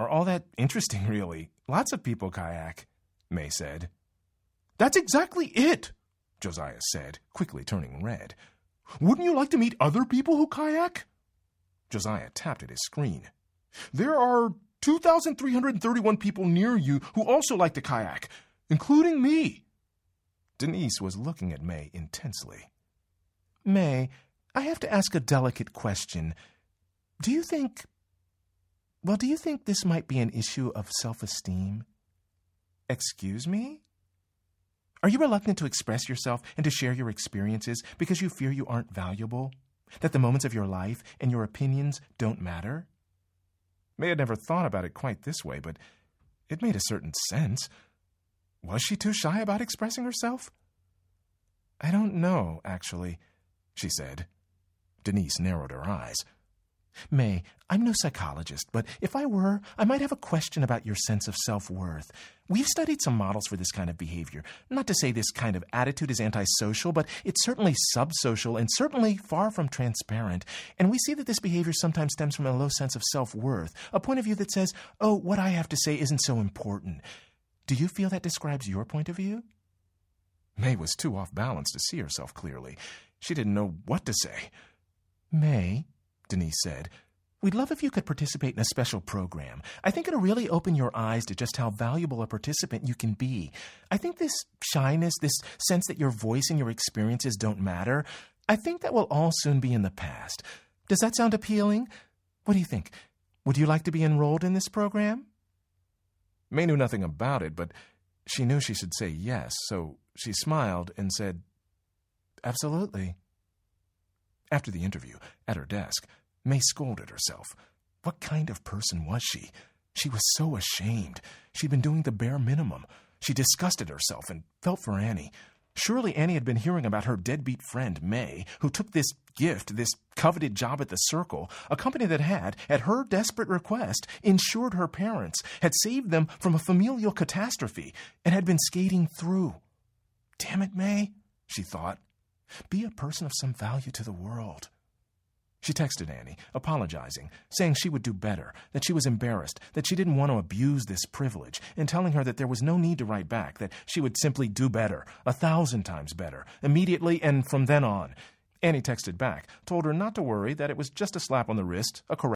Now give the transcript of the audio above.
are all that interesting, really. Lots of people kayak, May said. That's exactly it, Josiah said, quickly turning red. Wouldn't you like to meet other people who kayak? Josiah tapped at his screen. There are 2,331 people near you who also like to kayak, including me. Denise was looking at May intensely. May, I have to ask a delicate question. Do you think this might be an issue of self-esteem? Excuse me? Are you reluctant to express yourself and to share your experiences because you fear you aren't valuable? That the moments of your life and your opinions don't matter? May had never thought about it quite this way, but it made a certain sense. Was she too shy about expressing herself? I don't know, actually, she said. Denise narrowed her eyes. May, I'm no psychologist, but if I were, I might have a question about your sense of self-worth. We've studied some models for this kind of behavior. Not to say this kind of attitude is antisocial, but it's certainly subsocial and certainly far from transparent. And we see that this behavior sometimes stems from a low sense of self-worth, a point of view that says, oh, what I have to say isn't so important. Do you feel that describes your point of view? May was too off balance to see herself clearly. She didn't know what to say. May, Denise said, we'd love if you could participate in a special program. I think it'll really open your eyes to just how valuable a participant you can be. I think this shyness, this sense that your voice and your experiences don't matter, I think that will all soon be in the past. Does that sound appealing? What do you think? Would you like to be enrolled in this program? May knew nothing about it, but she knew she should say yes, so she smiled and said, absolutely. After the interview, at her desk, May scolded herself. What kind of person was she? She was so ashamed. She'd been doing the bare minimum. She disgusted herself and felt for Annie. Surely Annie had been hearing about her deadbeat friend, May, who took this gift, this coveted job at the Circle, a company that had, at her desperate request, insured her parents, had saved them from a familial catastrophe, and had been skating through. Damn it, May, she thought. Be a person of some value to the world. She texted Annie, apologizing, saying she would do better, that she was embarrassed, that she didn't want to abuse this privilege, and telling her that there was no need to write back, that she would simply do better, 1,000 times better, immediately and from then on. Annie texted back, told her not to worry, that it was just a slap on the wrist, a correction.